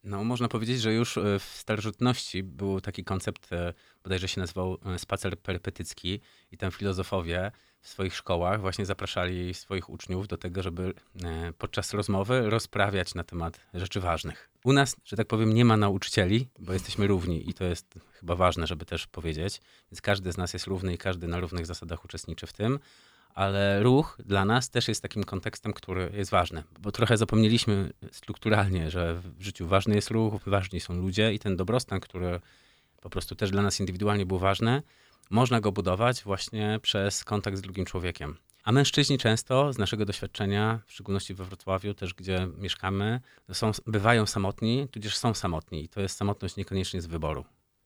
No, można powiedzieć, że już w starożytności był taki koncept, bodajże się nazywał spacer perypetycki i tam filozofowie w swoich szkołach właśnie zapraszali swoich uczniów do tego, żeby podczas rozmowy rozprawiać na temat rzeczy ważnych. U nas, że tak powiem, nie ma nauczycieli, bo jesteśmy równi i to jest chyba ważne, żeby też powiedzieć. Więc każdy z nas jest równy i każdy na równych zasadach uczestniczy w tym. Ale ruch dla nas też jest takim kontekstem, który jest ważny, bo trochę zapomnieliśmy strukturalnie, że w życiu ważny jest ruch, ważni są ludzie i ten dobrostan, który po prostu też dla nas indywidualnie był ważny, można go budować właśnie przez kontakt z drugim człowiekiem. A mężczyźni często z naszego doświadczenia, w szczególności we Wrocławiu, też gdzie mieszkamy, bywają samotni, tudzież są samotni i to jest samotność niekoniecznie z wyboru.